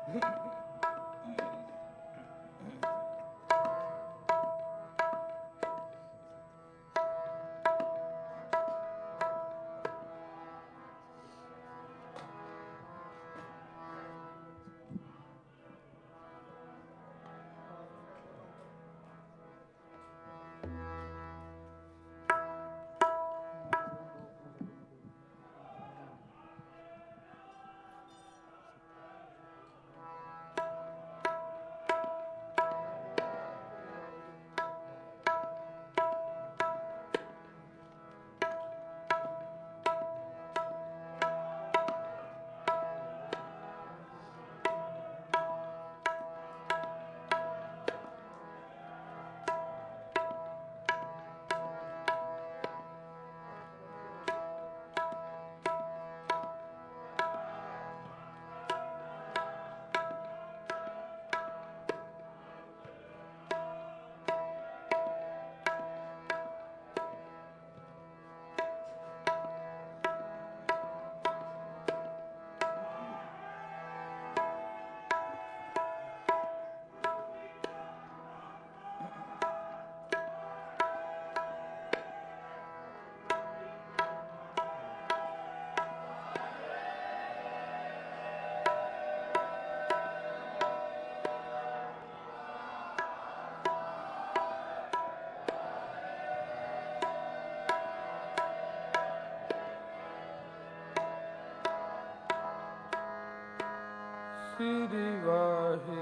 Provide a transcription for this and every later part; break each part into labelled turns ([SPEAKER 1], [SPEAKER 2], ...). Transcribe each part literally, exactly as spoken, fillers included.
[SPEAKER 1] श्री वाहे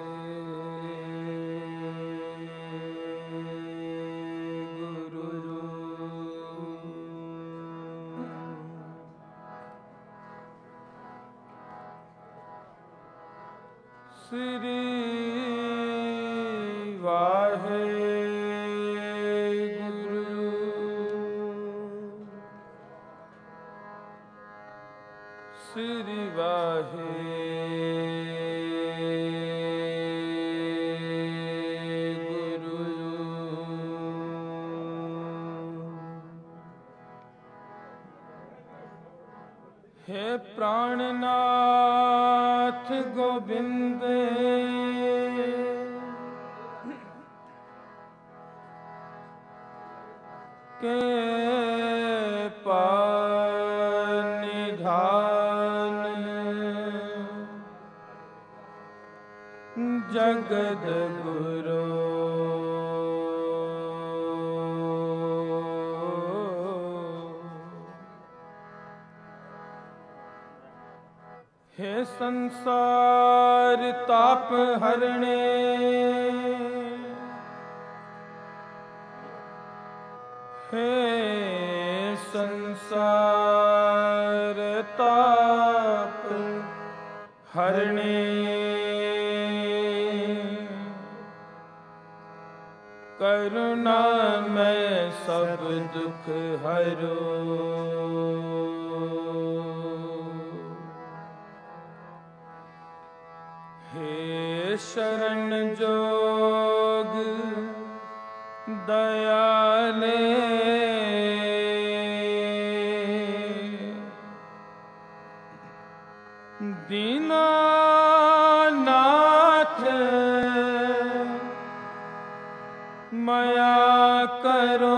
[SPEAKER 1] गुरु श्री वाहे गुरु श्री वाहे हे प्राणनाथ गोविंद के पानिधान जगद गुरु हे संसार ताप हरणे हे संसार ताप हरणे करुणा में सब दुख हरो हे शरण जोग दयाले दीनानाथ माया करो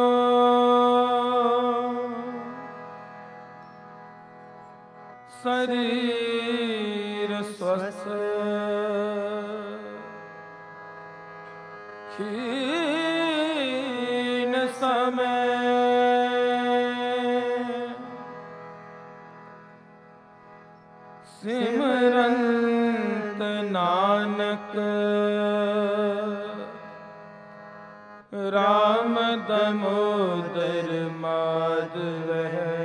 [SPEAKER 1] शरीर स्वस्थ क्षीण समय सिमरंत नानक राम दामोदर माधव है।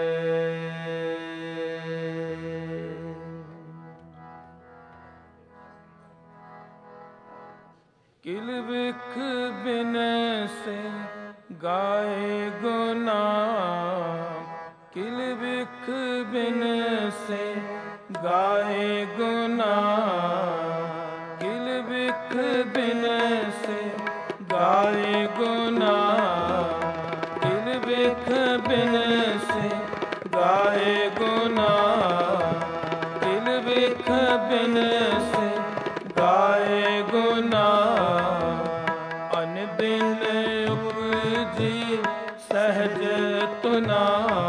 [SPEAKER 1] किल बिख बिन से गाए गुना किल बिख बिन से गाए गुना किल बिख बिन से गाए गुना किल बिख बिन से गाए गुना किल बिख बिन से गाए गुना अन दिन उपजी सहज तुना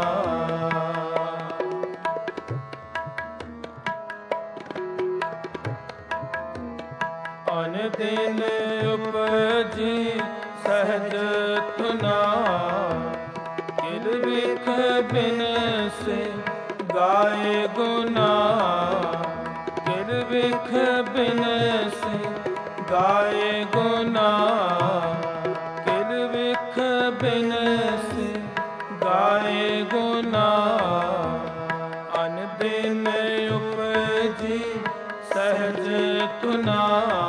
[SPEAKER 1] अन दिन उपजी सहज तुना किल बिख बिन से गाए गुना किल बिख बिन से गाए गुना किल बिख बिन से गाए गुना अन दिन उपजी सहज तुना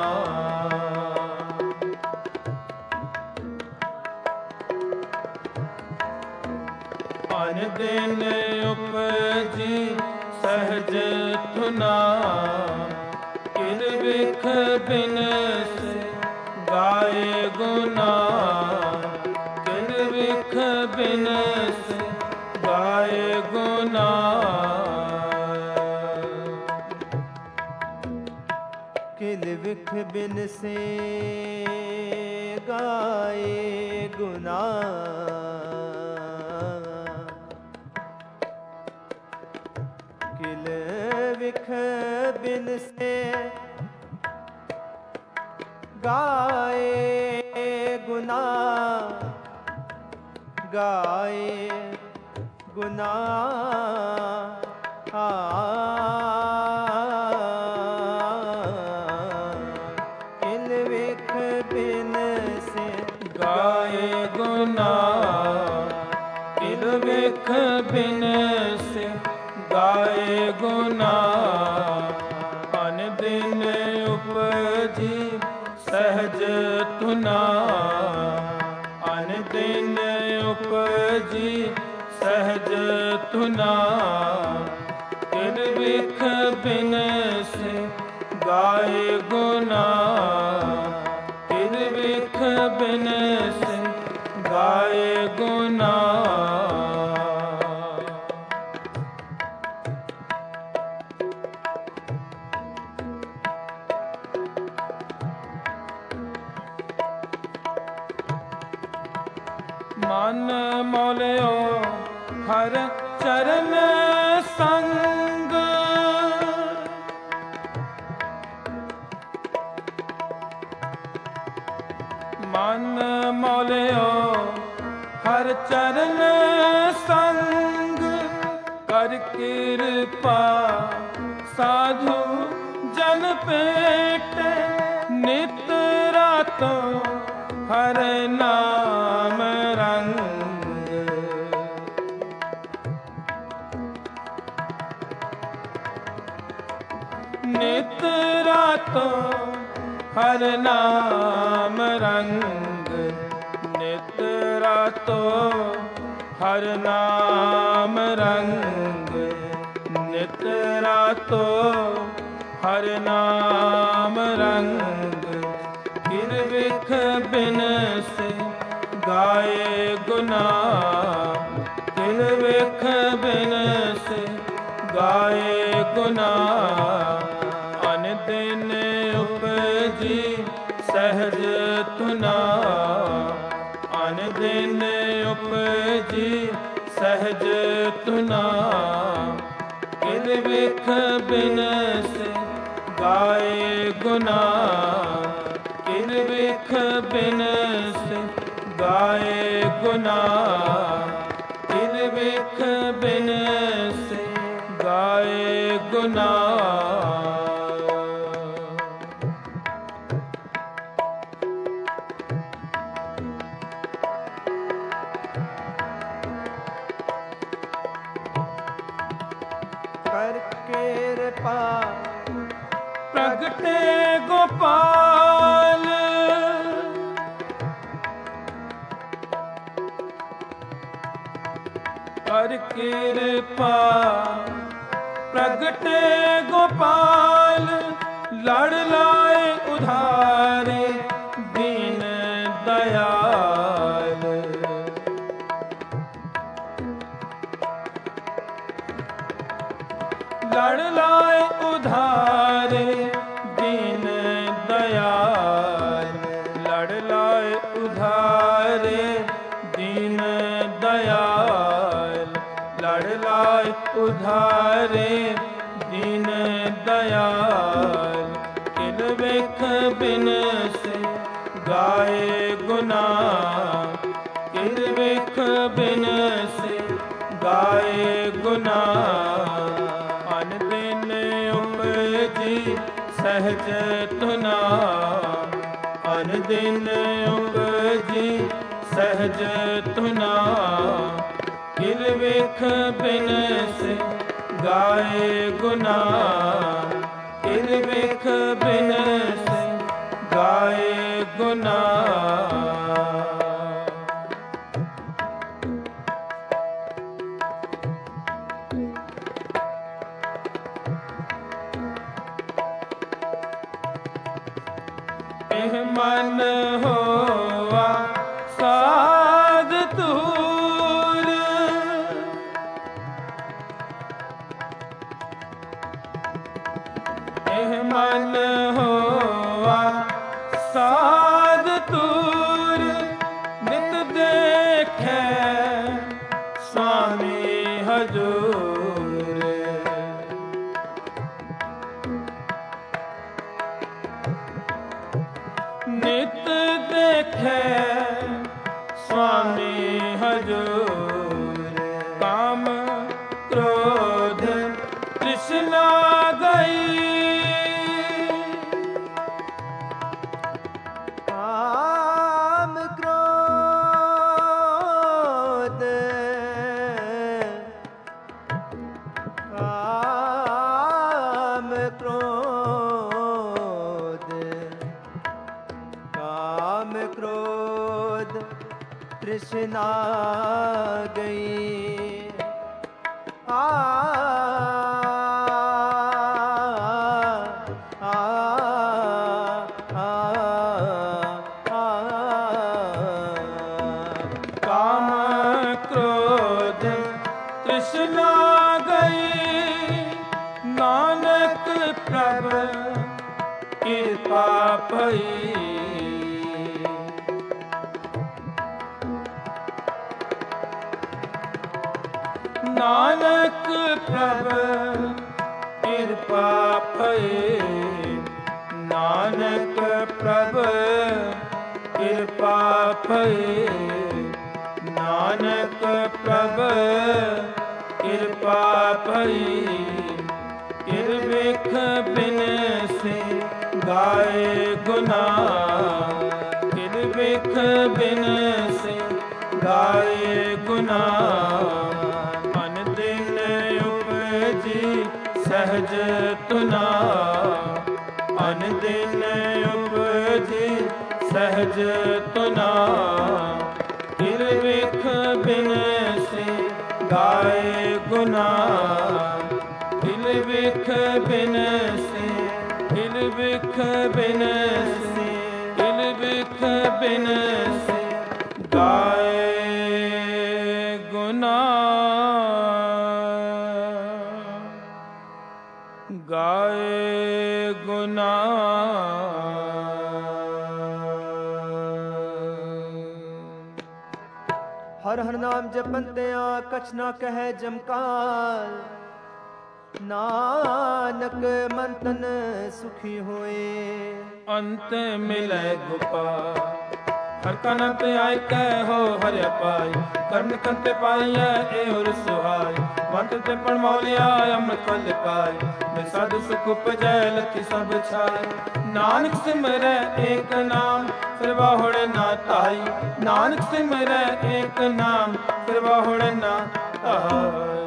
[SPEAKER 1] अन दिन उपजी सहज तुना किल बिख बिन से गाए गुना किल बिख बिन से गाए गुना
[SPEAKER 2] किल बिख बिन से गाए गुना किल बिख बिन से गाए गुना गाए गुना आ किल बिख बिन से
[SPEAKER 1] गाए गुना किल बिख बिन से गाए गुना अन दिन उपजी सहज तुना अन दिन उपजी सहज तुना किल बिख बिन से गाए गुना किल बिख बिन से गाए गुना मन मौलियो हर चरण संग मन मौलियो हर चरण संग कर कृपा साधु जन पेट नित रातो हर नाम रंग नित रातो हर नाम रंग नित रातो हर नाम रंग नित रातो हर नाम रंग किल बिख बिन से गाए गुना किल बिख बिन से गाए गुना अन दिन उपजी सहज तुना अन दिन उपजी सहज तुना किल बिख बिन से गाए गुना किल बिख बिन से गाए गुना किल बिख बिन से गाए गुना
[SPEAKER 2] कर कृपा
[SPEAKER 1] प्रगटे गोपाल कर कृपा प्रगटे गोपाल लड़ लाए उधारे दीन दयाल ਲੜ ਲਾਏ ਉਧਾਰੇ ਦੀਨ ਦਇਆਲ, ਲੜ ਲਾਏ ਉਧਾਰੇ ਦੀਨ ਦਇਆਲ, ਲੜ ਲਾਏ ਉਧਾਰੇ ਦੀਨ ਦਇਆਲ। ਕਿਲ ਵੇਖ ਬਿਨ ਸੇ ਗਾਏ ਗੁਨਾਹ, ਕਿਲ ਵੇਖ ਬਿਨ ਸੇ ਗਾਏ ਗੁਨਾਹ। ਅਨ ਦਿਨ ਉਪਜੀ ਸਹਿਜ ਤੁਨਾ, ਅਨ ਦਿਨ ਉਪਜੀ ਸਹਿਜ ਤੁਨਾ। ਕਿਲ ਵੇਖ ਬਿਨ ਸੇ ਗਾਏ ਗੁਨਾਹ, ਕਿਲ ਵੇਖ ਬਿਨ ਸੇ ਗਾਏ ਗੁਨਾਹ। ਇਹ ਮਨ ਹੋਆ ਸਾਧ ਤੂਰ, ਇਹ ਮਨ ਹੋਆ ਸਾਧ ਤੂਰ। ਨਿਤ ਦੇਖੈ ਸੁਆਮੀ ਹਜੂਰ, ਨਿਤ ਦੇਖੈ ਸੁਆਮੀ ਹਜੂਰ। ਕਾਮ ਕ੍ਰੋਧ ਤ੍ਰਿਸ਼ਨਾ ਗਈ,
[SPEAKER 2] ਕਾਮ ਕ੍ਰੋਧ ਕਾਮ ਕ੍ਰੋਧ ਕਾਮ ਕ੍ਰੋਧ ਤ੍ਰਿਸ਼ਨਾ ਗਈ। ਆ ਆ ਆ
[SPEAKER 1] ਕਾਮ ਕ੍ਰੋਧ ਤ੍ਰਿਸ਼ਨਾ ਗਈ। ਨਾਨਕ ਪ੍ਰਭ ਕਿਰਪਾ ਭਈ, ਨਾਨਕ ਪ੍ਰਭ ਕਿਰਪਾ ਭਈ, ਨਾਨਕ ਪ੍ਰਭ ਕਿਰਪਾ ਭਈ, ਨਾਨਕ ਪ੍ਰਭ ਕਿਰਪਾ ਭਈ। ਕਿਰ ਵੇਖ ਬਿਨ ਸੇ ਗਾਏ ਗੁਨਾਹ, ਕਿਰ ਵੇਖ ਬਿਨ ਸੇ ਗਾਏ ਗੁਨਾਹ। ਅਨ ਦਿਨ ਉਪਜੀ ਸਹਿਜ ਤੁਨਾ, ਅਨ ਦਿਨ ਉਪਜੀ ਸਹਿਜ ਤੁਨਾ। ਕਿਰ ਵੇਖ ਬਿਨ ਸੇ ਗਾਏ ਗੁਨਾਹ, ਕਿਲ ਵੇਖ ਬਿਨ ਸੇ, ਕਿਲ ਵੇਖ ਬਿਨ ਸੇ, ਕਿਲ ਵੇਖ ਬਿਨ ਸੇ ਗਾਏ ਗੁਨਾਹ, ਗਾਏ ਗੁਨਾਹ।
[SPEAKER 2] ਹਰ ਹਰ ਨਾਮ ਜਪੰਤਿਆ ਕਛ ਨਾ ਕਹਿ ਜਮਕਾਲ। ਨਾਨਕ ਮਨ ਤਨ ਸੁਖੀ ਹੋਏ,
[SPEAKER 1] ਅੰਤ ਮਿਲੈ ਗੋਪਾਲ। ਹਰ ਕਾ ਨਾਮ ਤੇ ਆਇ ਕਹਿ ਹੋ ਹਰਿ ਪਾਈ, ਕਰਨ ਕੰਤੇ ਪਾਈਐ ਇਹੋ ਰਸੁਹਾਈ। ਮੰਤ ਤੇ ਪੜ ਮੌਲਿਆ ਅੰਮ੍ਰਿਤ ਫਲ ਪਾਈ, ਮੈਂ ਸਾਧੂ ਸੁਖ ਉਪਜੈ ਲਖੀ ਸਭ ਛਾਈ। ਨਾਨਕ ਸਿਮਰੈ ਏਕ ਨਾਮ ਫਿਰ ਬਾਹੁੜ ਨਾ ਧਾਈ, ਨਾਨਕ ਸਿਮਰੈ ਏਕ ਨਾਮ ਫਿਰ ਬਾਹੁੜ ਨਾ ਧਾਈ।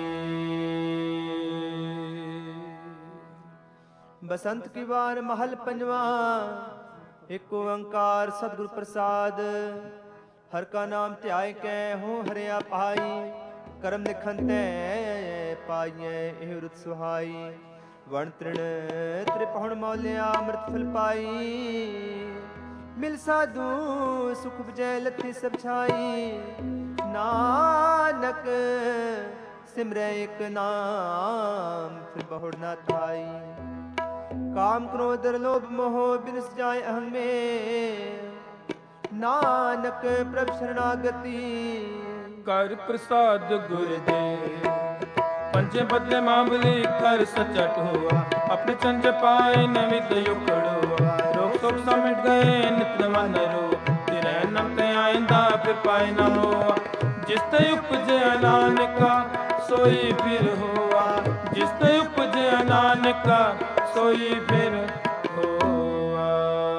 [SPEAKER 2] बसंत की बार महल पंजवा, एक ओंकार सतगुर प्रसाद। हर का नाम ध्याय कै हो हरिया पाई, करम लिखन तै पाइए एह रुत सुहाई। वण तृण त्रिपहुण मौलिया अमृत फल पाई, मिल साधु सुख उपजै लथी सब छाई। नानक सिमरै एक नाम फिर बहुड़ न थाई। काम क्रोध लोभ मोह बिनस जाए अहं में, नानक प्रभु शरणागति
[SPEAKER 1] कर प्रसाद गुरुदेव। पंजे बदले मामली कर सचट हुआ, अपने चंज पाए नवित युकड़ुआ। रोग शोक समिट गए नित मन रो, तिरे नमते आइंदा फिर पाए न हुआ। जिस ते उपजे नानका सोई फिर हुआ, जिस ते उपजे नानका सोई फिर हुआ।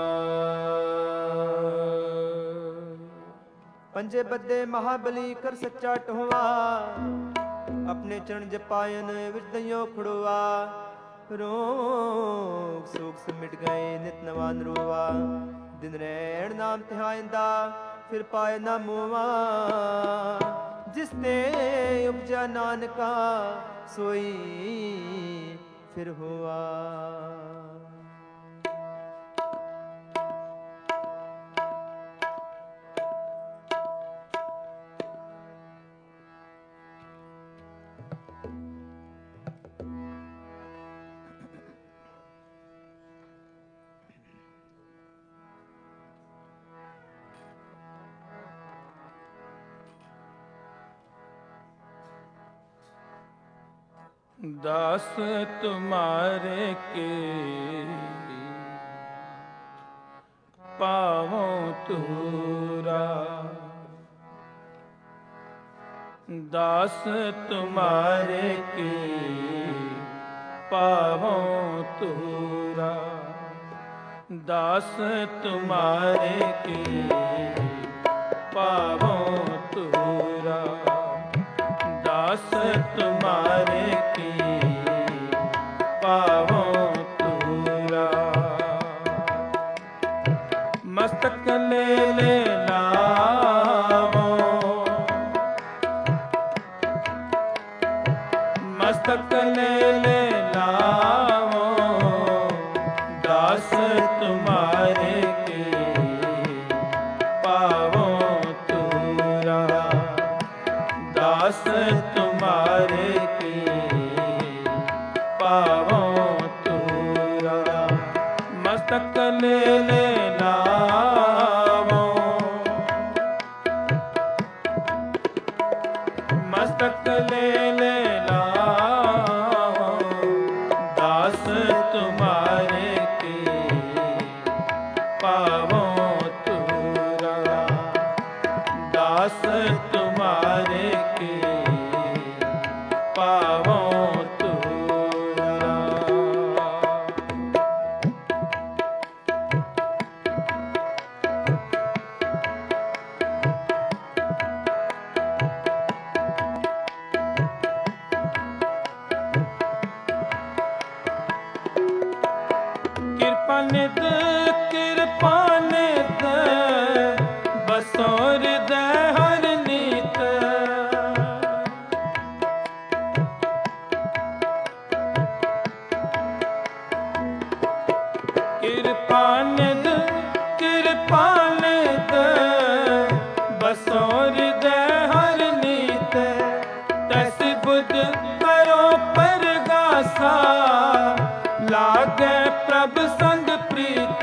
[SPEAKER 2] पंजे बदे महाबली कर सच्चा टहुआ, अपने चरण जपायन विरदयो खुड़वा। रोग शोक सिमट गए नित नवान रोवा, दिन रैण नाम तिहाइंदा फिर पाए न मोवा। जिसते उपजा नानका सोई फिर हुआ।
[SPEAKER 1] दास तुम्हारे के पावों तूरा, दास तुम्हारे के पावों तूरा। दास तुम्हारे के पावों तूरा, दास तुम्हारे के पावों तूरा। मस्तक ले ले लावो, मस्तक ले ले लावो। दास तुम्हारे के पावों तूरा, दास तुम्हारे के पावों तूरा। मस्तक ले ले लावो, मस्तक ले ले लावो। दास तुम्हारे के पावों तूरा, दास तुम्हारे के पावों तूरा। कृपा निध कृपा निध बसो हृदय हर नीत। कृपा निध कृपा निध बसो हृदय हर नीत। तस बुध करो परगासा, लागे प्रभ संग प्रीत।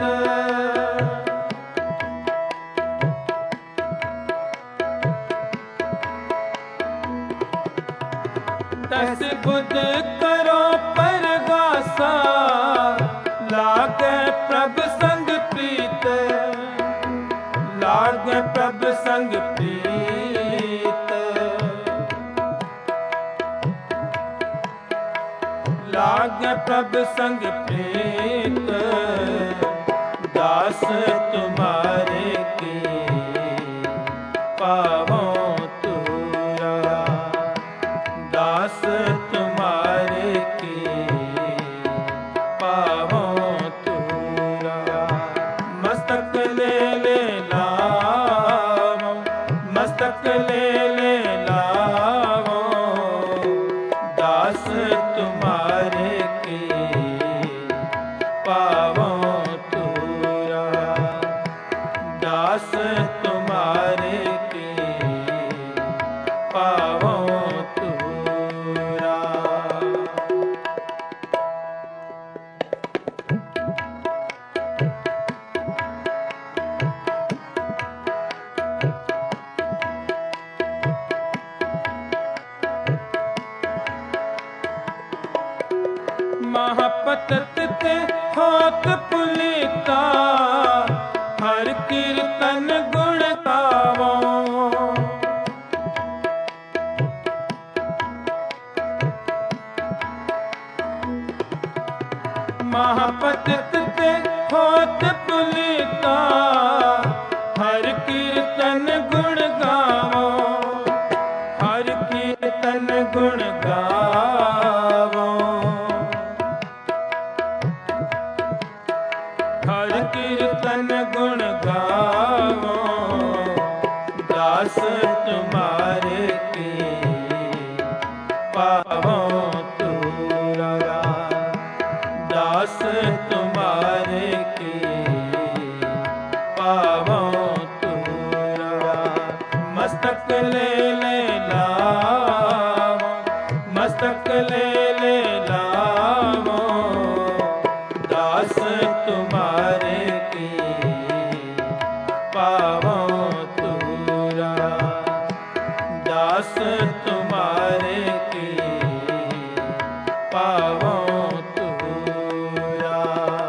[SPEAKER 1] तस बुध करो परगासा, लागे प्रभ संग प्रीत। लागे प्रभ संग प्रीत, लागे प्रभ संग प्रीत। दास तुम्हारे के पावों तूरा, दास तुम्हारे के पावों तूरा। मस्तक ले ले लावो, मस्तक ले ले लावो। दास तुम्हारे के पावों तूरा, महापतत ते होत पुनीता, हर कीर्तन गुण गावो। महापतित ते होत पुनीता, हर कीर्तन गुण गावो। हर कीर्तन गुण गावो। हर कीर्तन गुण गावो। दास तुम्हारे की पावो तुरा। दास तुम्हारे की पावो तुरा। मस्तक ले ले लावो। मस्तक ले ले लावो। दास तुम्हारे की पावो तुरा। दास तुम्हारे की पावो तुरा।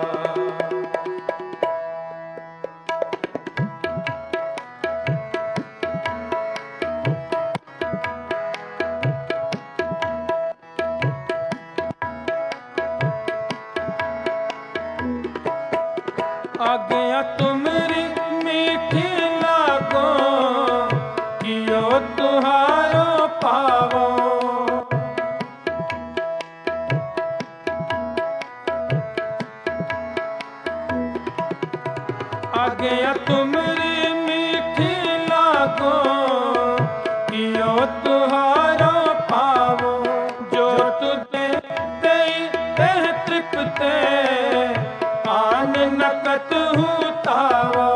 [SPEAKER 1] आज्ञा तुमरी मीठी लागो, कियो तुहारो पावो। आज्ञा तुमरी मीठी लागो, कियो तुहारो पावो। जो तुझे ते तेह तृप्ते, आन नकत हूँ तावो।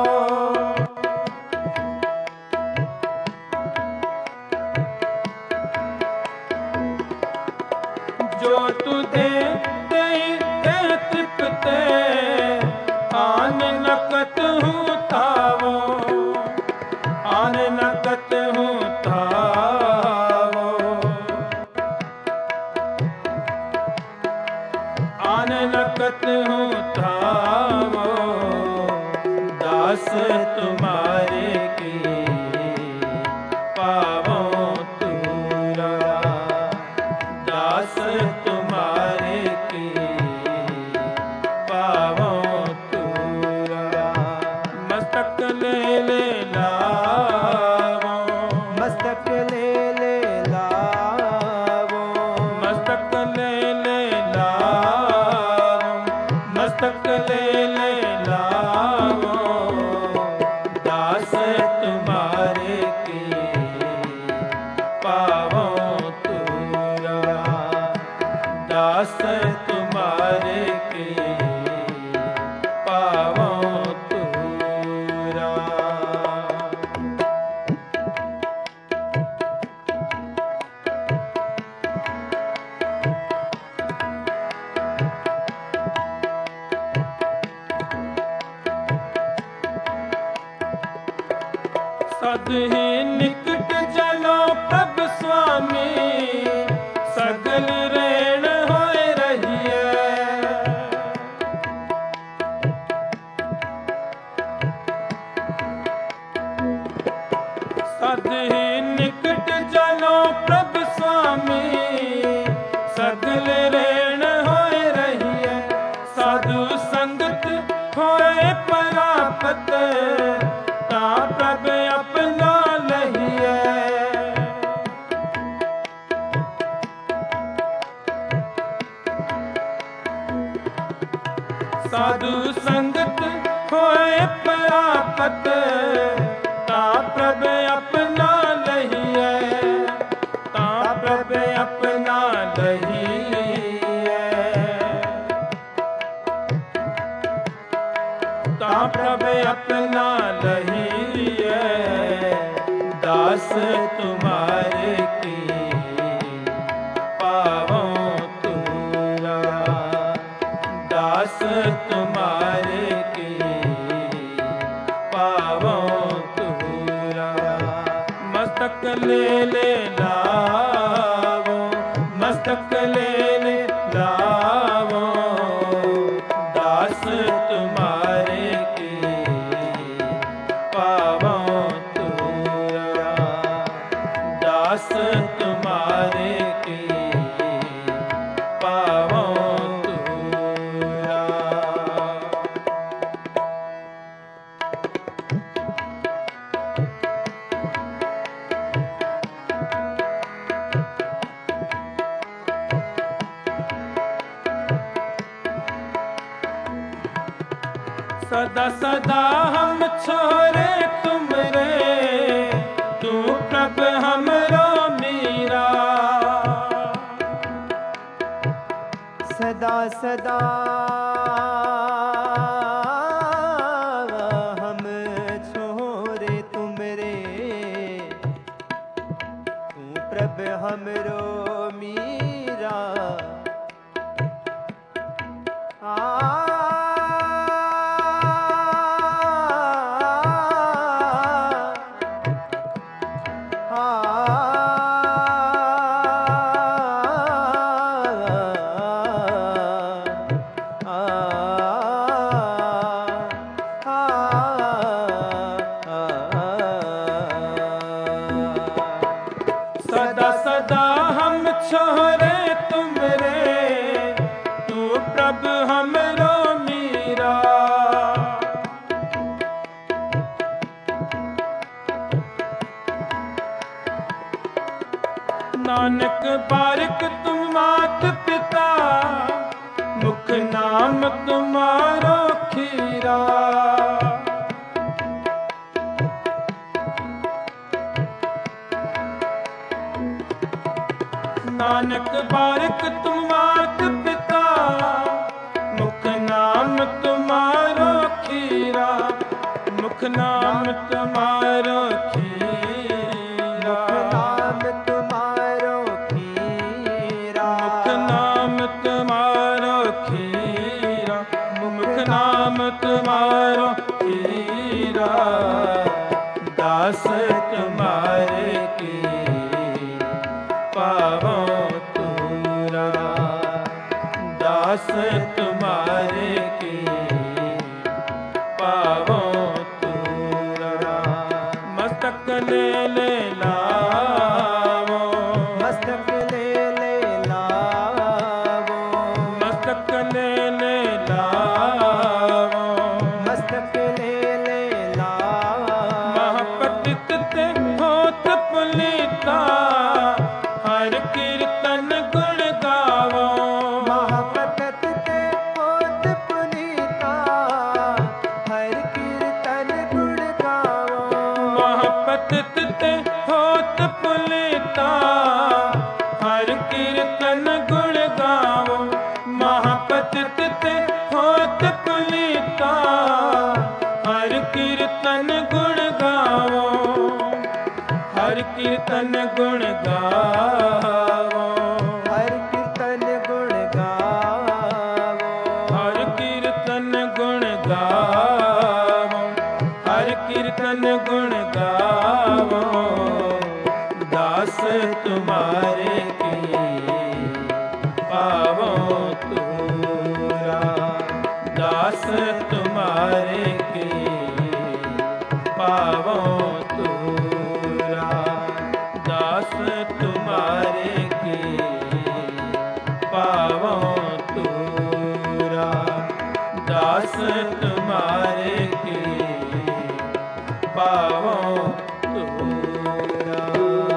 [SPEAKER 1] जो तुझे ते तेह तृप्ते, आन नकत हूँ तावो। आन नकत हूँ तावो। आन नकत हूँ तावो। दास तुम्हारे की पावो तुरा। दास तुम्हारे की पावो तुरा। मस्तक ले ले लावो।
[SPEAKER 2] मस्तक ले ले लावो।
[SPEAKER 1] मस्तक ले ले लावो। मस्तक ले ले लावो। दास तुम्हारे की पावो तुरा। दास तुम्हारे की पावो तुरा। सद ही निकट चलो प्रभ स्वामी, सगल रेण होए रहिए। सद ही निकट चलो प्रभ स्वामी, सगल रेण होए रहिए। साधु संगत होए परापत, ता प्रभ अपना लहिए। साधु संगत होए परापत, ता प्रभ अपना लहिए। ता प्रभ अपना लहिए। ता प्रभ अपना लहिए। दास तुम्हारे की पावो तुरा। दास तुम्हारे की पावो तुरा। मस्तक ले ले लावो। मस्तक ले ले लावो। सदा सदा हम छोरे तुमरे, तू प्रभ हमरो मीरा।
[SPEAKER 2] सदा सदा हम छोरे तुमरे, तू प्रभ हमरो मीरा। आ
[SPEAKER 1] सदा सदा हम छोरे तुमरे, तू प्रभ हमरो मीरा। नानक बारिक तुम मात पिता, मुख नाम तुम्हारो खीरा। नानक बारिक तुम मात पिता, मुख नाम तुम्हारो खीरा। मुख नाम तुम्हारो खीरा।
[SPEAKER 2] नाम तुम्हारो खीरा।
[SPEAKER 1] मुख नाम तुम्हारो खीरा। मुख नाम तुम्हारो खीरा। दास तुम्हारे की पावो तूरा। दास तुम्हारे की पावो तूरा। मस्तक ले ले लावो।
[SPEAKER 2] मस्तक ले ले लावो।
[SPEAKER 1] मस्तक ले ले लावो।
[SPEAKER 2] मस्तक ले ले लावो।
[SPEAKER 1] महापतित ते होत पुनीता, हर कीर्तन गुण गावो।
[SPEAKER 2] महापतित ते होत पुनीता, हर कीर्तन गुण गावो।
[SPEAKER 1] महापतित ते होत पुनीता, हर कीर्तन गुण गावो। महापतित ते होत पुनीता, हर कीर्तन गुण गावो। हर कीर्तन गुण गावो।
[SPEAKER 2] हर कीर्तन गुण गावो।
[SPEAKER 1] हर कीर्तन गुण गावो। हर कीर्तन गुण गावो। दास तुम्हारे की पावो तूरा। दास तुम्हारे की पावो तूरा। दास तुम्हारे की पावो तूरा। दास तुम्हारे की पावो तूरा।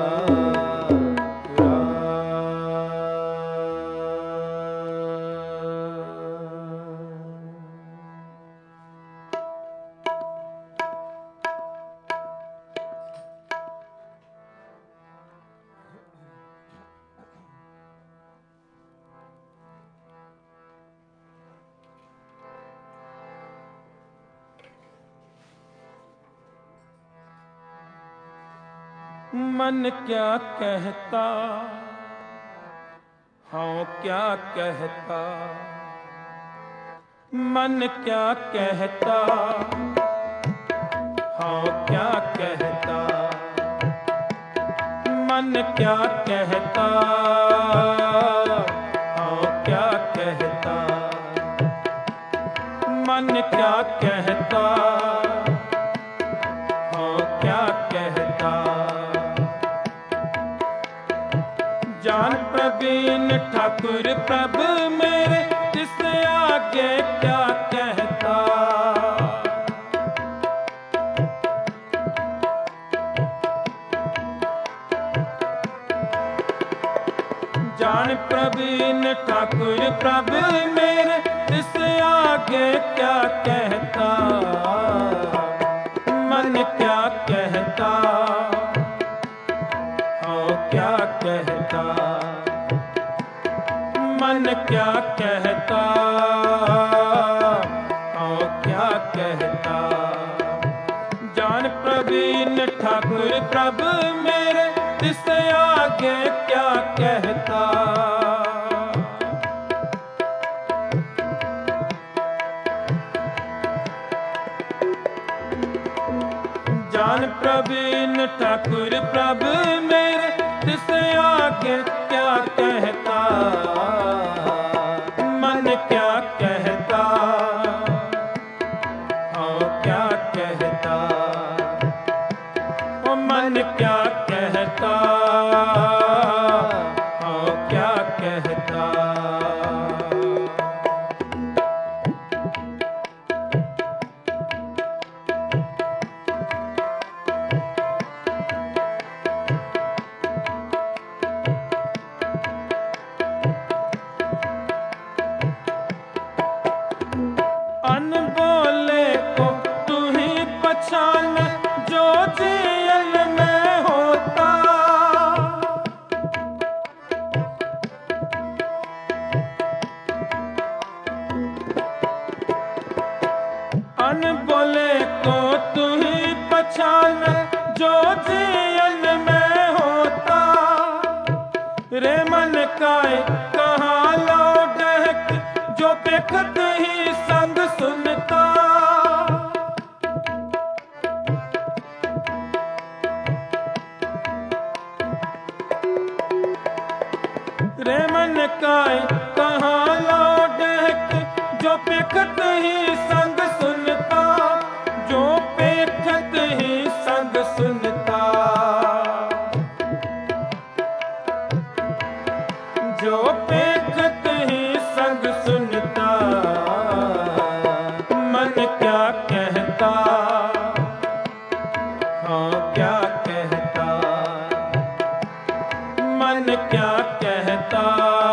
[SPEAKER 1] मन क्या कहता, हाँ क्या कहता। मन क्या कहता, हाँ क्या कहता। मन क्या कहता, हाँ क्या कहता। मन क्या कहता, हाँ क्या कहता। जान प्रवीण ठाकुर प्रभ मेरे, तिस आगे क्या कहता। जान प्रवीण ठाकुर प्रभ मेरे, तिस आगे आगे क्या कहता, मन क्या कहता, हाँ क्या कहता, मन क्या कहता, हाँ क्या कहता। जान प्रवीण ठाकुर प्रभ मेरे, इससे आगे क्या कहता। जान प्रवीण ठाकुर प्रभ मेरे, इससे आगे क्या कहता, मन क्या कहता, हाँ क्या कहता, ओ मन क्या कहता, हाँ क्या कहता। अनबोले को तू ही पहचान, जो जेल में होता। अनबोले को तू ही पहचान, जो जेल में होता। रे मन काय कहाँ लौटक, जो बेखत ही संग सुनता। रे मन काय कहाँ लौटक, जो बेखत ही संग सुनता, जो बेखत ही संग सुनता, जो बेखत ही संग सुनता। मन क्या कहता, हाँ क्या कहता, मन क्या कहता,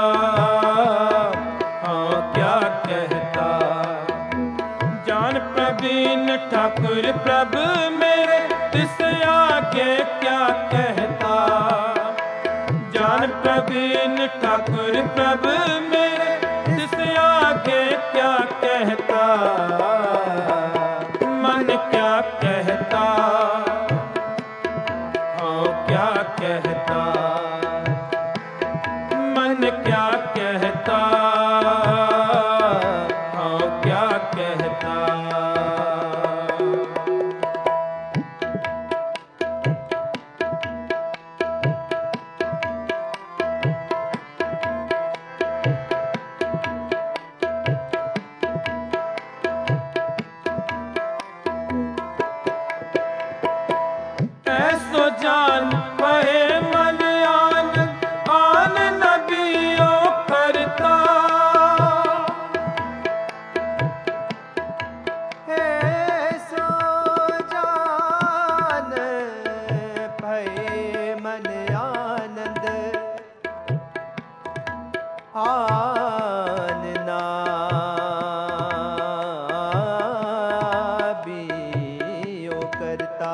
[SPEAKER 1] हाँ क्या कहता। जान प्रवीण ठाकुर प्रभ मेरे, इससे आगे क्या कहता। जान प्रवीण ठाकुर प्रभ मेरे, इससे आगे क्या कहता। मन क्या कहता, हाँ क्या कहता, मन क्या कहता, हाँ क्या कहता। ऐसो जान पहे मन आन, आन नबियों करता।
[SPEAKER 2] ऐसो जान पहे मन आनंद, आन नाबियों करता।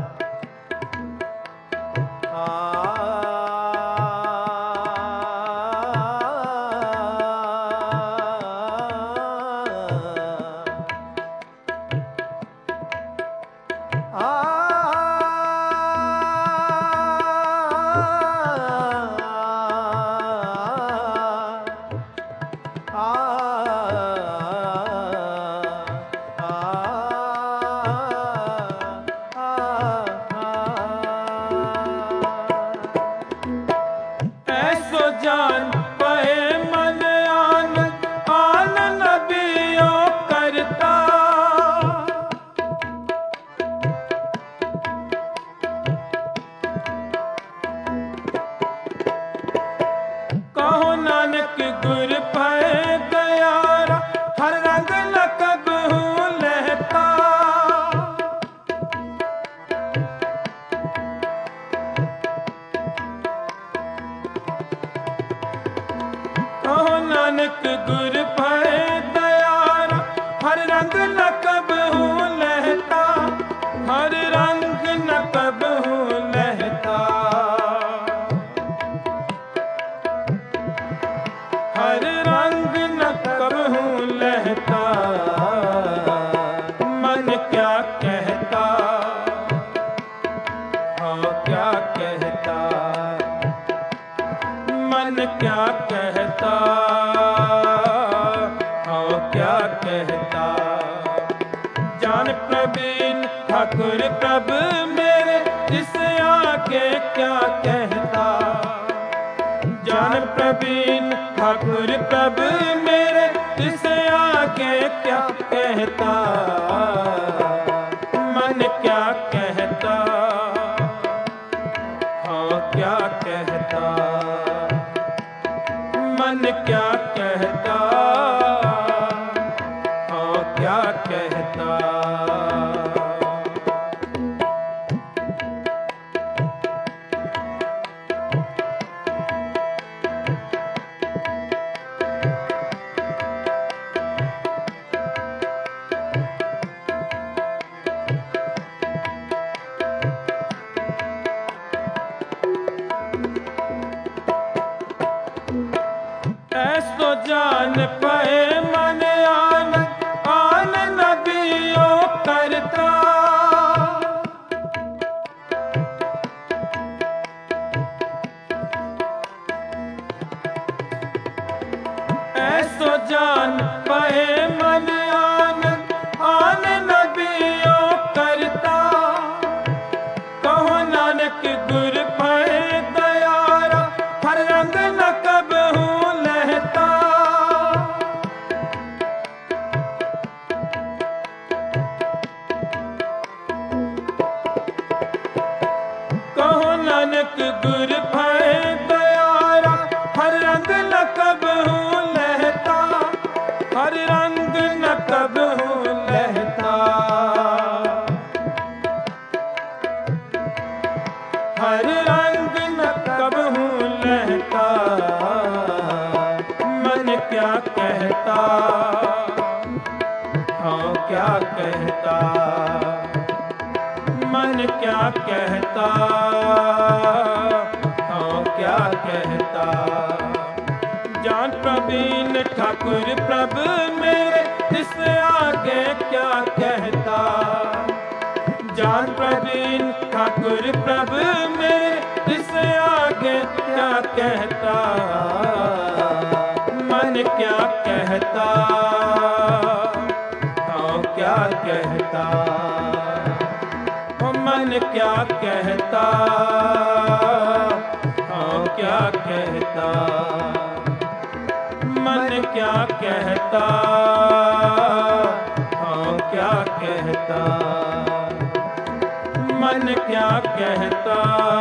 [SPEAKER 1] ऐसो जान पहे मन आन, आन नबियों करता। कहो नानक गुर पहे दयारा, हाँ क्या कहता। जान प्रवीण ठाकुर प्रभु मेरे, इस आगे क्या कहता। जान प्रवीण ठाकुर प्रभु मेरे, इस आगे क्या कहता। मन क्या कहता, हाँ क्या कहता। मन क्या कहता, हाँ क्या कहता। ऐसो जान पाए मन आन आन नबियों करता। ऐसो जान पाए मन आन आन नबियों करता। कहो नानक गुर पाए दयारा, हर रंग न कबहू लहता। कहो नानक गुर पाए दयारा, हर रंग न कबहू लहता। हर रंग न कबहू लहता। हर रंग न कबहू लहता। मन क्या कहता, हाँ क्या कहता। मन क्या कहता, हाँ क्या कहता। जान प्रवीण ठाकुर प्रभु मेरे, इस आगे क्या कहता। जान प्रवीण ठाकुर प्रभु मेरे, इस आगे क्या कहता। मन क्या कहता, हाँ क्या कहता। मन क्या कहता, हाँ क्या कहता। मन क्या कहता, हाँ क्या कहता। मन क्या कहता,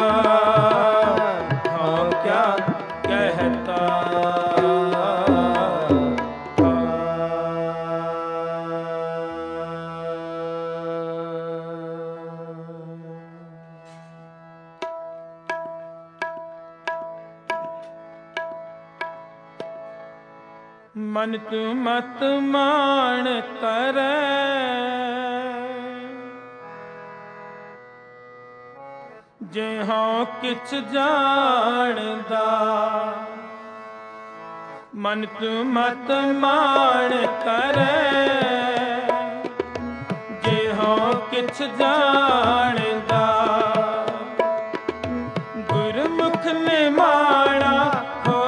[SPEAKER 1] हाँ क्या कहता। मन तू मत मान करे, जे हाँ किछ जानदा। मन तू मत मान करे, जे हाँ किछ जानदा। गुरमुख ने माना हो,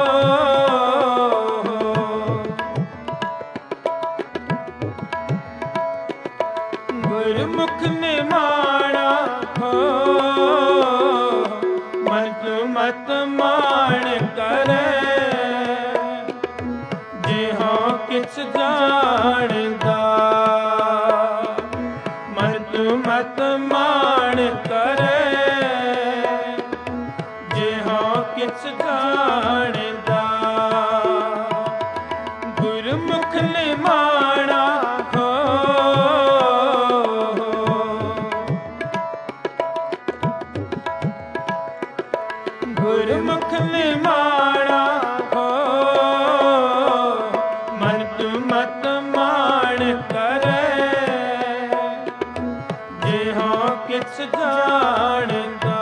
[SPEAKER 1] गुरमुख ने माना हो। मन तू मत मान करे, जे हाँ किछ जानदा। मन तू मत मान करे, जे हाँ किछ जानदा। गुरमुख ने माना हो, गुरमुख ने माना हो। मन तू मत मान करे, जे हाँ किछ जानदा।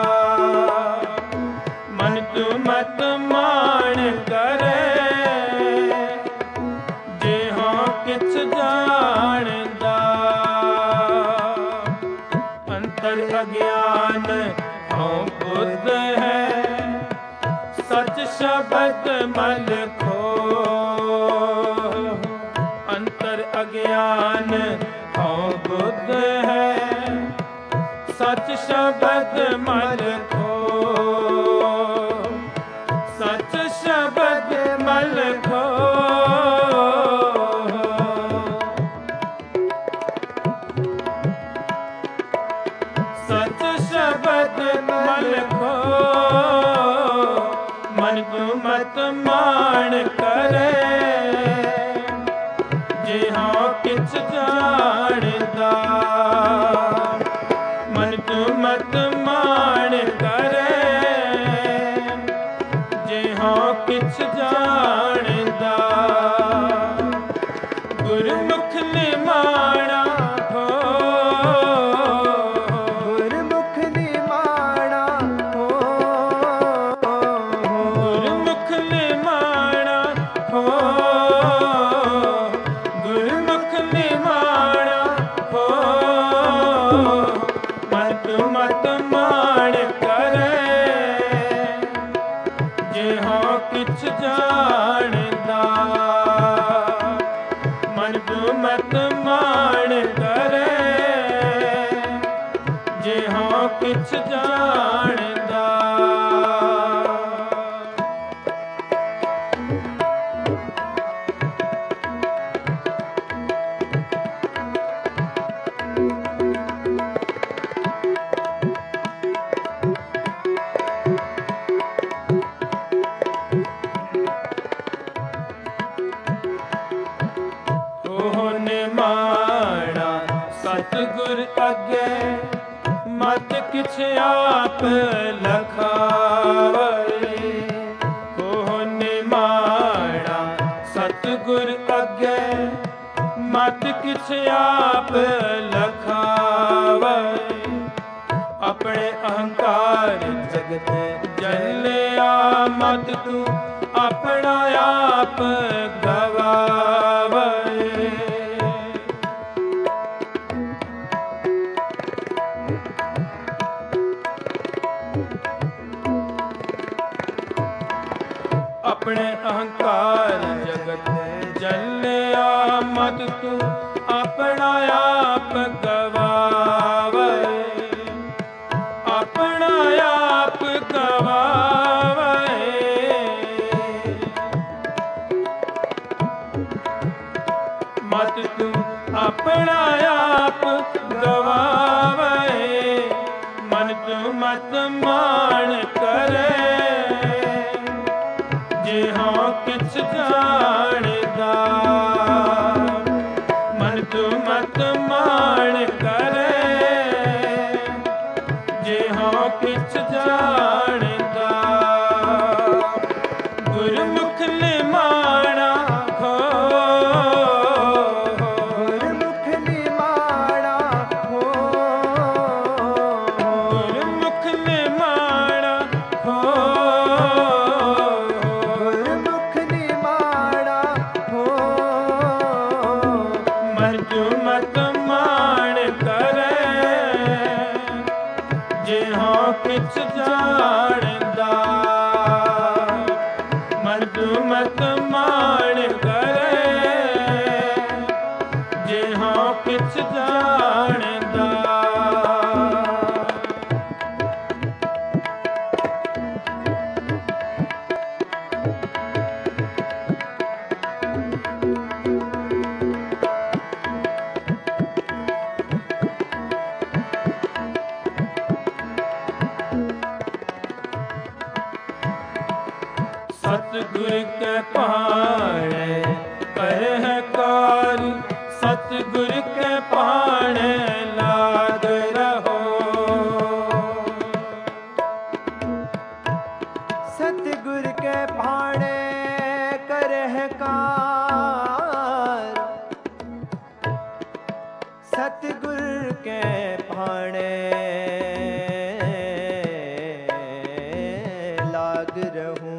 [SPEAKER 1] मन तू मत मान करे, जे हाँ किछ जानदा। अंतर अज्ञान हाँ बुद्ध है, सच शब्द मन खो। ਅਗਿਆਨ ਹਉ ਬੁੱਧ ਹੈ। ਸਚ ਸ਼ਬਦ ਮਲ ਖੋ, ਸਚ ਸ਼ਬਦ ਮਲ ਖੋ। ਸਚ ਸ਼ਬਦ ਮਲ ਖੋ, ਮਨ ਤੂੰ ਮਤ ਮਾਣ ਕਰੇ। ਜਿਹਾਂ ਕਿਛ ਜਾਣਦਾ, ਮਨ ਤੂੰ ਮਤ ਮਾਣ ਕਰੇ। ਜਿਹਾਂ ਕਿਛ ਜਾਣਦਾ, ਗੁਰਮੁਖ ਨਿਮਾਣਾ ਹੋ।
[SPEAKER 2] ਗੁਰਮੁਖ ਨਿਮਾਣਾ ਹੋ,
[SPEAKER 1] ਗੁਰਮੁਖ ਨਿਮਾਣਾ ਹੋ, ਗੁਰਮੁਖ ਨਿਮਾਣਾ ਹੋ। ਮਨ ਤੂੰ ਮਤ ਮਾਣ ਕਰੇ। ਜਿਹਾਂ ਕਿਛ ਜਾਣਦਾ, ਮਨ ਤੂੰ ਮਤ ਮਾਣ ਕਰੇ। ਜਿਹਾਂ ਕਿਛ ਜਾਣਦਾ। ਹੋ ਨਿਮਾਣਾ ਸਤਿਗੁਰ ਅੱਗੇ, ਮਤ ਕਿਛ ਆਪ ਲਖਾਵੇ। ਹੋ ਨਿਮਾਣਾ ਸਤਿਗੁਰ ਅੱਗੇ, ਮਤ ਕਿਛ ਆਪ ਲਖਾਵੇ। ਆਪਣੇ ਅਹੰਕਾਰ ਜਗਤ ਜਲਿਆ, ਮਤ ਤੂੰ ਆਪਣਾ ਆਪ ਗਵਾਵੇ। ਆਪਣੇ ਅਹੰਕਾਰ ਜਗਤ ਜਲਿਆ, ਮਤ ਤੂੰ ਆਪਣਾ ਆਪ ਗਵਾਵੇ। ਆਪਣਾ ਆਪ ਗਵਾਵੇ। ਮਤ ਤੂੰ ਆਪਣਾ ਆਪ ਗਵਾਵੇ। ਮਨ ਤੂੰ ਮਤ ਮਾਣ ਕਰੇ। ਜਿਹਾਂ ਕਿਛ ਜਾਣਦਾ, ਮਨ ਤੂੰ ਮਤ ਮਾਣ ਕਰੇ। ਜਿਹਾਂ ਕਿਛ ਜਾਣਦਾ, ਗੁਰਮੁਖ ਨਿਮਾਣਾ ਹੋ।
[SPEAKER 2] ਗੁਰਮੁਖ ਨਿਮਾਣਾ ਹੋ,
[SPEAKER 1] ਗੁਰਮੁਖ ਨਿਮਾਣਾ ਹੋ।
[SPEAKER 2] ਗੁਰਮੁਖ ਨਿਮਾਣਾ ਹੋ।
[SPEAKER 1] ਮਨ ਤੂੰ ਮਤ ਮਾਣ ਕਰੇ। ਜਿਹਾਂ ਕਿਛ ਜਾਣਦਾ, ਮਨ ਤੂੰ ਮਤ ਮਾਣ ਕਰੇ। ਜਿਹਾਂ ਕਿਛ ਜਾਣਦਾ। ਸਤਿਗੁਰ ਕੈ ਭਾਣੈ ਕਰਹਿ ਕਾਰ, ਸਤਿਗੁਰ ਕੈ ਭਾਣੈ ਲਾਗ ਰਹੋ।
[SPEAKER 2] ਸਤਿਗੁਰ ਕੈ ਭਾਣੈ ਕਰਹਿ ਕਾਰ, ਸਤਿਗੁਰ ਕੈ ਭਾਣੈ ਲਾਗ ਰਹੂੰ।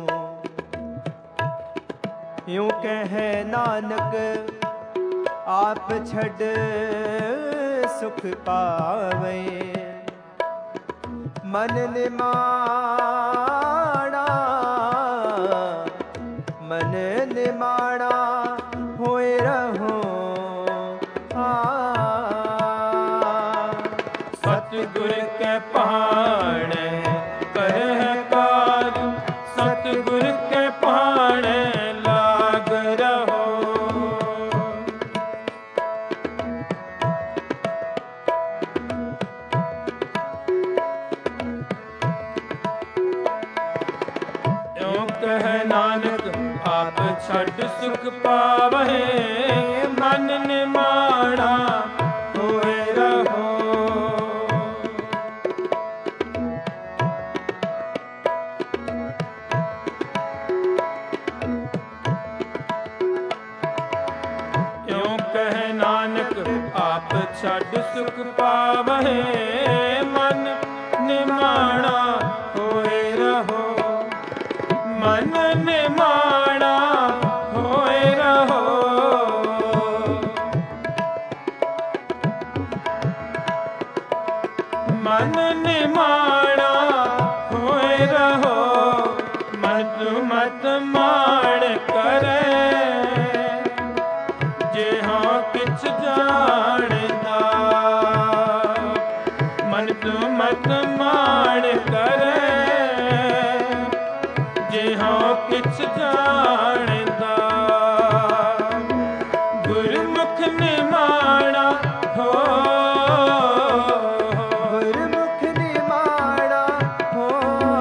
[SPEAKER 2] ਯੂੰ ਕਹਿ ਨਾਨਕ ਆਪ ਛੱਡ ਸੁਖ ਪਾਵੇ। ਮਨ ਨਿਮਾਣਾ, ਮਨ ਨਿਮਾਣਾ ਹੋਏ ਰਹੋ।
[SPEAKER 1] ਸਤਿਗੁਰ ਕੈ ਭਾਣੈ ਕਰਹਿ ਕਾਰ, ਸਤਿਗੁਰ ਕੈ ਭਾਣੈ ਲਾਗ ਰਹੋ। ਇਉ ਕਹਿ ਨਾਨਕ ਆਪ ਛੱਡ ਸੁਖ ਪਾਵਹਿ, ਮਨ ਨਿਮਾਣਾ ਹੋਏ ਰਹੋ। ਇਉ ਕਹਿ ਨਾਨਕ ਆਪ ਛੱਡ ਸੁਖ ਪਾਵਹਿ, ਮਨ ਨਿਮਾਣਾ ਹੋਏ ਰਹੋ। ਮਨ ਨਿਮਾਣਾ ਹੋਏ ਰਹੋ। ਮਨ ਨਿਮਾਣਾ ਹੋਏ ਰਹੋ। ਮਤ ਮਤ ਮਾਣ ਕਰੇ, ਜੇ ਹਾਂ ਕਿਛ ਜਾਣਦਾ। ਮਨ ਤੂੰ ਮਤ ਮਾਣ ਕਰੇ, ਜੇ ਹਾਂ ਕਿਛ ਜਾਣਦਾ। ਗੁਰਮੁਖ ਨਿਮਾਣਾ ਹੋ,
[SPEAKER 2] ਗੁਰਮੁਖ ਨਿਮਾਣਾ ਹੋ,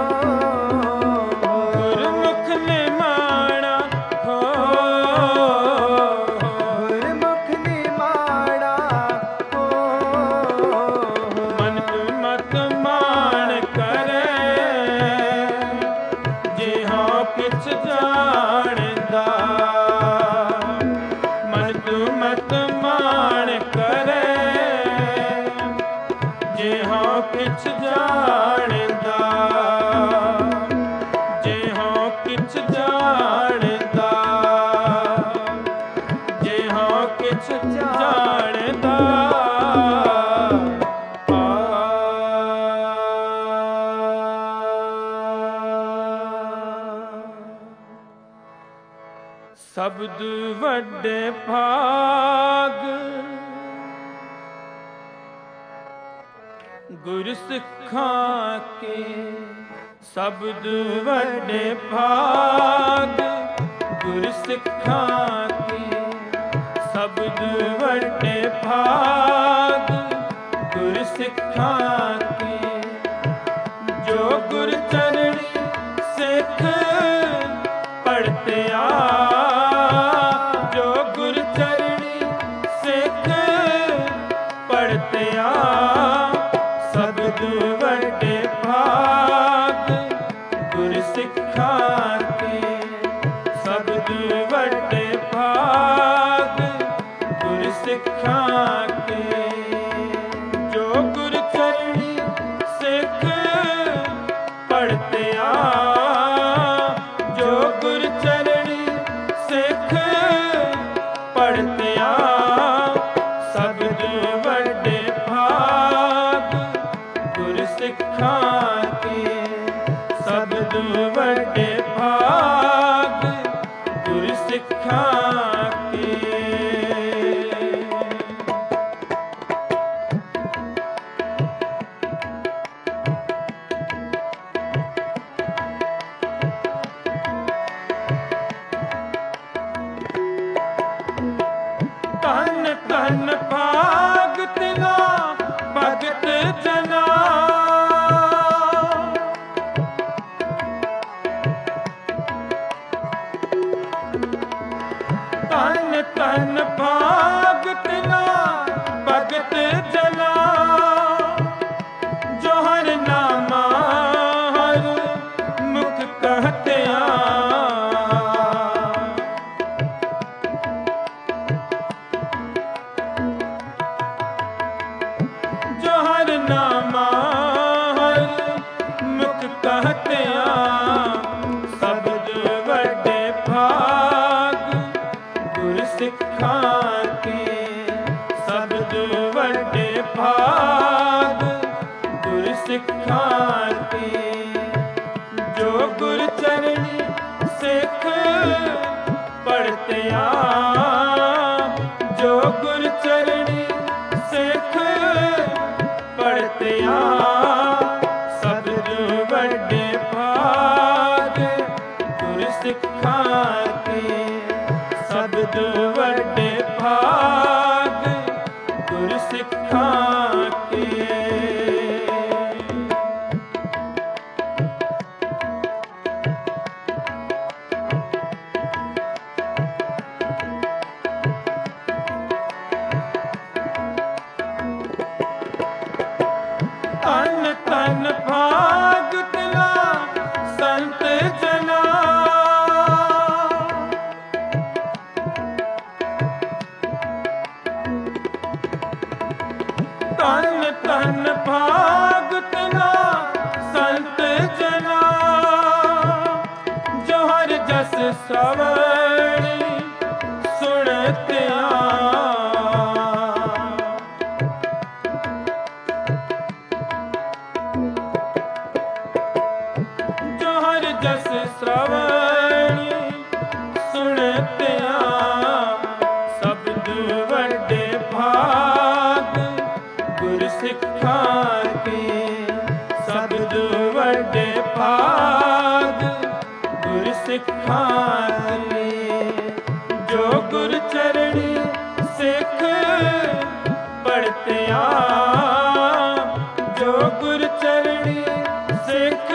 [SPEAKER 1] ਗੁਰਮੁਖ ਨਿਮਾਣਾ ਹੋ,
[SPEAKER 2] ਗੁਰਮੁਖ ਨਿਮਾਣਾ ਹੋ।
[SPEAKER 1] ਮਨ ਤੂੰ ਮਤ ਮਾਣ ਕਰੇ, ਜੇ ਹਾਂ ਕਿਛ ਜਾਣਦਾ। ਮਨ ਤੂੰ ਮਤ ਮਾਣ ਕਰੇ, ਜੇ ਹਾਂ ਕਿਛ ਜਾਣਦਾ। ਜੇ ਹਾਂ ਕਿਛ ਜਾਣਦਾ, ਜੇ ਹਾਂ ਕਿਛ ਜਾਣਦਾ। ਸ਼ਬਦ ਵੱਡੇ ਭਾਗ, ਗੁਰ ਸਿੱਖਾਂ ਕੇ। ਸ਼ਬਦ ਵੱਡੇ ਭਾਗ, ਗੁਰ ਸਿੱਖਾਂ ਕੇ। ਸ਼ਬਦ ਵੱਡੇ ਭਾਗ, ਗੁਰ ਸਿੱਖਾਂ ਕੇ। ਜੋ ਗੁਰ ਚਰਣੀ ਸਿੱਖ ਪੜਤਿਆ, ਜੋ ਗੁਰ ਚਰਣੀ ਸਿੱਖ ਪੜਤਿਆ। ਸ਼ਬਦ ਵੱਡੇ ਭਾਗ, ਗੁਰ ਸਿੱਖਾਂ ਕੇ। ਸ਼ਬਦ ਵੱਡੇ ਭਾਗ, ਗੁਰ ਸਿੱਖਾਂ ਕੇ। ਜੋ ਗੁਰ ਚਰਣੀ ਸਿੱਖ ਪੜਤਿਆ, ਜੋ ਗੁਰ ਚਰਣੀ ਸਿੱਖ ਪੜਤਿਆ। ਸ਼ਬਦ ਵੱਡੇ ਭਾਗ, ਗੁਰ ਸਿੱਖਾਂ ਕੇ। ਸ਼ਬਦ ਵੱਡੇ ਭਾਗ, ਗੁਰ ਸਿੱਖਾਂ ਕੇ। ਧਨ ਧਨ ਭਾਗ ਤਿਨਾ ਭਗਤ ਜਨਾ। ਧਨ ਧਨ ਭਾਗ ਤਿਨਾ ਭਗਤ ਜਨਾ। ਜੋ ਹਰ ਨਾਮਾ ਹਰ ਮੁਖ ਕਹਤਿਆ। ਜੋ ਹਰ ਨਾਮਾ ਹਰ ਮੁਖ ਕਹਤਿਆ। ਸ਼ਬਦ ਵੱਡੇ ਭਾਗ, ਗੁਰ ਸਿੱਖਾਂ ਕੇ। ਸ਼ਬਦ ਵੱਡੇ ਭਾਗ, ਗੁਰ ਸਿੱਖਾਂ ਕੇ। ਜੋ ਗੁਰ ਚਰਣੀ ਸਿੱਖ ਪੜਤਿਆ। ਜੋ ਗੁਰ ਚਰਣੀ ਸਿੱਖ ਪੜਤਿਆ। ਪੜਤਿਆ ਸਬਦ ਵੱਡੇ ਭਾਗ ਗੁਰ ਸਿੱਖਾਂ ਕੇ ਸਬਦ ਵੱਡੇ ਭਾਗ ਗੁਰ ਸਿੱਖਾਂ ਕੇ ਤਨ ਤਨ ਭਾਗ ਤਿਨਾ ਸੰਤ ਜਨਾ ਤਨ ਤਨ ਭਾਗ ਤਿਨਾ ਸੰਤ ਜਨਾ ਜੋ ਹਰ ਜਸ ਸਵਣੀ ਸੁਣਤਿਆ ਜਸ ਸ਼੍ਰਵਣੀ ਸੁਣਤਿਆ ਸਬਦ ਵੱਡੇ ਭਾਗ ਗੁਰ ਸਿੱਖਾਂ ਕੇ ਸਬਦ ਵੱਡੇ ਭਾਗ ਗੁਰ ਸਿੱਖਾਂ ਕੇ ਜੋ ਗੁਰ ਚਰਣੀ ਸਿੱਖ ਪੜਤਿਆ ਜੋ ਗੁਰ ਚਰਣੀ ਸਿੱਖ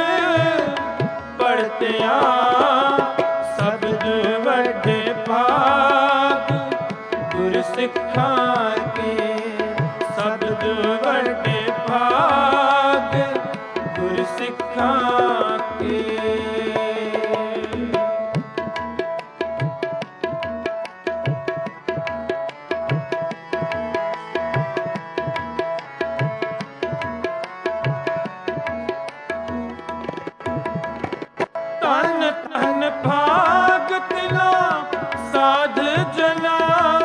[SPEAKER 1] ਪੜਤਿਆ ਸਬਦ ਵੱਡੇ ਭਾਗ ਗੁਰ ਸਿੱਖਾਂ ਕੇ ਸਬਦ ਵੱਡੇ ਭਾਗ ਗੁਰ ਸਿੱਖਾਂ ਕੇ ਤਨ ਤਨ ਭਾਗ ਤਿਨਾ ਸਾਧ ਜਨਾ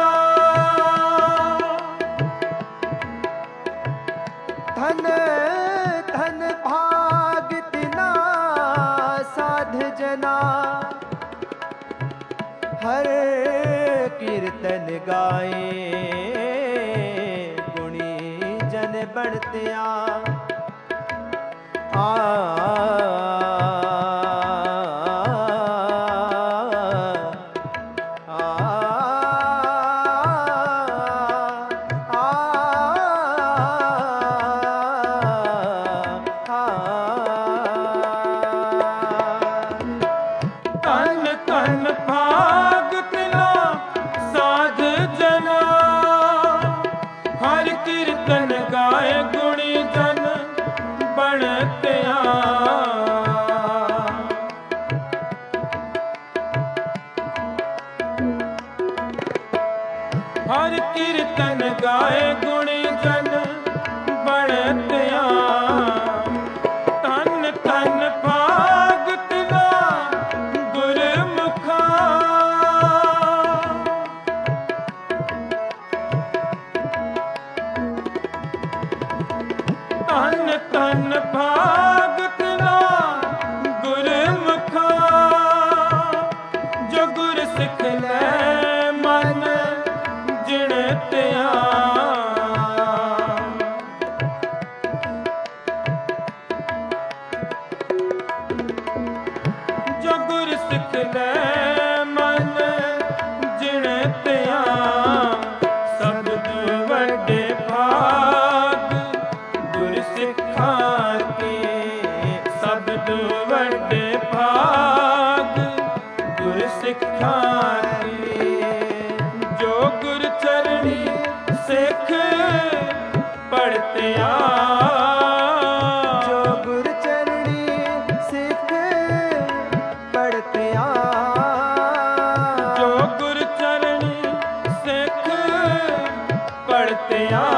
[SPEAKER 2] ਧਨ ਧਨ ਭਾਗ ਤਿਨਾ ਸਾਧ ਜਨਾ ਹਰ ਕੀਰਤਨ ਗਾਏ ਗੁਣੀ ਜਨ ਬਣਤਿਆ ਆ
[SPEAKER 1] ਤਨ ਤਨ ਭਾਗ ਤਿਨਾ ਸਾਧ ਜਨਾ ਹਰ ਕੀਰਤਨ ਗਾਏ ਗੁਣੀ ਜਨ ਬਣਤਿਆ ਹਰ ਕੀਰਤਨ ਗਾਏ ਗੁਣੀ ਜਨ ਬਣਤਿਆ ਤਨ ਤਨ ਭਾਗ ਤਿਨਾ ਗੁਰਮੁਖਾ ਤਨ ਤਨ ਭਾਗ ਤਿਨਾ ਗੁਰਮੁਖਾ ਜੋ ਗੁਰ ਸਿੱਖ ਲੈ ਮਨ ਜਿਣਤਿਆ ਜੋ ਗੁਰ ਸਿੱਖ ਲੈ ਮਨ ਜਿਣਤਿਆ ਸਬਦ ਵੱਡੇ ਭਾਗ ਗੁਰ ਸਿੱਖਾਂ ਕੇ ਸਬਦ ਵੱਡੇ ਭਾਗ ਗੁਰ ਸਿੱਖਾਂ ਕੇ ਜੋ ਗੁਰ ਚਰਣੀ ਸਿੱਖ ਪੜਤਿਆ
[SPEAKER 2] ਜੋ ਗੁਰ ਚਰਣੀ ਸਿੱਖ ਪੜਤਿਆ
[SPEAKER 1] ਜੋ ਗੁਰ ਚਰਣੀ ਸਿੱਖ ਪੜਤਿਆ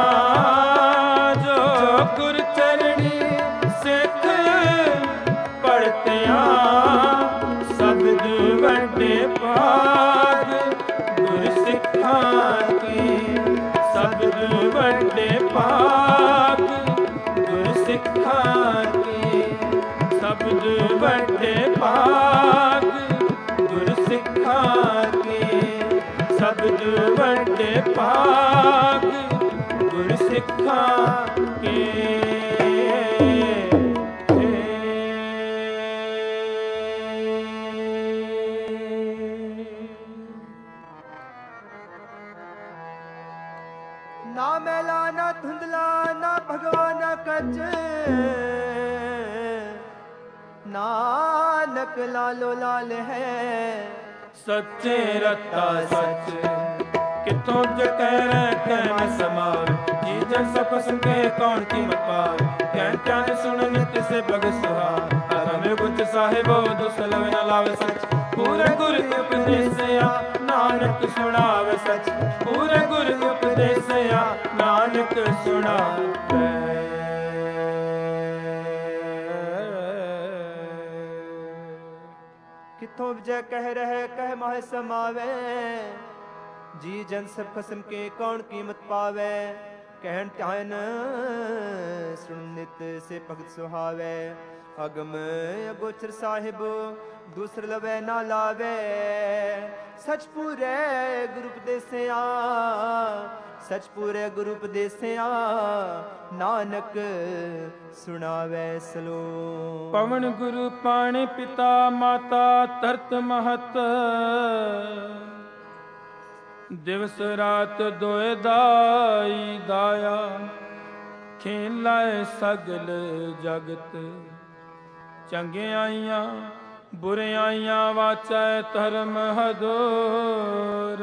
[SPEAKER 1] ਜੋ ਗੁਰ ਚਰਣੀ ਸਿੱਖ ਪੜਤਿਆ ਸਬਦ ਵੱਡੇ ਭਾਗ ਗੁਰ ਸਿੱਖਾਂ ਕੇ ਸਬਦ ਵੱਡੇ ਭਾਗ ਗੁਰ ਸਿੱਖਾਂ ਕੇ ਸਬਦ ਵੱਡੇ ਭਾਗ ਗੁਰ ਸਿੱਖਾਂ ਕੇ ਸਬਦ ਵੱਡੇ ਭਾਗ ਗੁਰ ਸਿੱਖਾਂ ਕੇ
[SPEAKER 2] ਨਾ ਮੈਲਾ ਨਾ ਧੁੰਦਲਾ ਨਾ ਭਗਵਾਨ ਕੱਚ ਨਾਨਕ ਲਾਲੋ ਲਾਲ ਹੈ
[SPEAKER 1] ਸੱਚੇ ਰਤਾ ਸੱਚ ਕਿਥੋਂ ਜਕੈ ਰਹਿ ਕਹਿ ਨ ਸਮਾਰ ਜੀ ਜਨ ਸਭ ਕਸਮ ਕੇ ਕੌਣ ਕੀਮਤ ਪਾਰ ਕਹਿ ਧਿਆਨ ਸੁਣ ਨਿਤ ਸੇ ਭਗਤ ਸੁਹਾਰ ਹਮੇ ਗੁਚ ਸਾਹਿਬੋ ਦੁਸਲਵ ਨ ਲਾਵੇ ਸੱਚ ਪੂਰੇ ਗੁਰ ਉਪਦੇਸਿਆ ਨਾਨਕ ਸੁਣਾਵੇ ਸੱਚ ਪੂਰੇ ਗੁਰ ਉਪਦੇਸਿਆ ਨਾਨਕ ਸੁਣਾਵੇ।
[SPEAKER 2] ਕਿਥੋਂ ਵਿਜੈ ਕਹਿ ਰਹਿ ਕਹਿ ਮਾਹਿ ਸਮਾਵੇ ਜੀ ਜਨ ਸਭ ਖਸਮ ਕੇ ਕੌਣ ਕੀਮਤ ਪਾਵੇ ਕਹਿਣ ਧਿਆਨ ਸੁਣ ਨਿਤ ਸੇ ਭਗਤ ਸੁਹਾਵੇ ਅਗਮ ਅਗੋਚਰ ਸਾਹਿਬ ਦੂਸਰ ਲਵੇ ਨਾ ਲਾਵੇ ਸਚ ਪੂਰੇ ਗੁਰੂ ਉਪਦੇਸਿਆ ਸਚ ਪੂਰੇ ਗੁਰੂ ਉਪਦੇਸਿਆ ਨਾਨਕ ਸੁਣਾਵੇ ਸਲੋਕ।
[SPEAKER 1] ਪਵਨ ਗੁਰੂ ਪਾਣੀ ਪਿਤਾ ਮਾਤਾ ਤਰਤ ਮਹਤ ਦਿਵਸ ਰਾਤ ਦੋਇ ਦਾਈ ਦਾਇਆ ਖੇਲਾਏ ਸਗਲ ਜਗਤ ਚੰਗਿਆਈਆਂ ਬੁਰਿਆਈਆਂ ਵਾਚੈ ਧਰਮ ਹਦੂਰ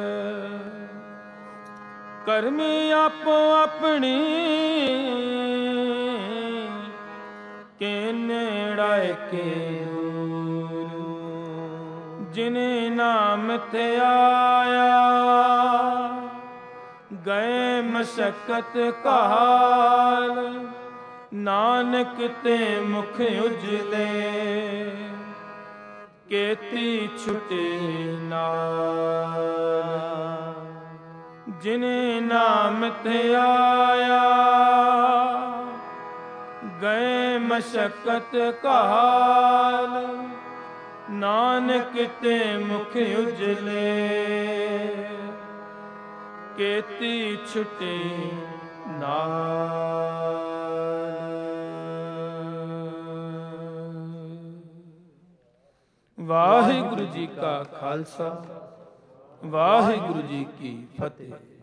[SPEAKER 1] ਕਰਮੀ ਆਪੋ ਆਪਣੀ ਕੇ ਨੇੜਾਏ ਕੇ ਦੂਰ ਜਿਨੇ ਨਾਮ ਤੇ ਆਇਆ ਗਏ ਮਸ਼ਕਤ ਕਾਲ ਨਾਨਕ ਤੇ ਮੁਖ ਉਜਲੇ ਕੇਤੀ ਛੁਟੇ ਨਾਲ ਜਿਨੇ ਨਾਮ ਤੇ ਆਇਆ ਗਏ ਮਸ਼ਕਤ ਕਾਲ ਨਾਨਕ ਤੇ ਮੁਖ ਉਜਲੇ ਕੇਤੀ ਛੁਟੇ ਨਾਲ। ਵਾਹਿਗੁਰੂ ਜੀ ਕਾ ਖਾਲਸਾ ਵਾਹਿਗੁਰੂ ਜੀ ਕੀ ਫਤਿਹ।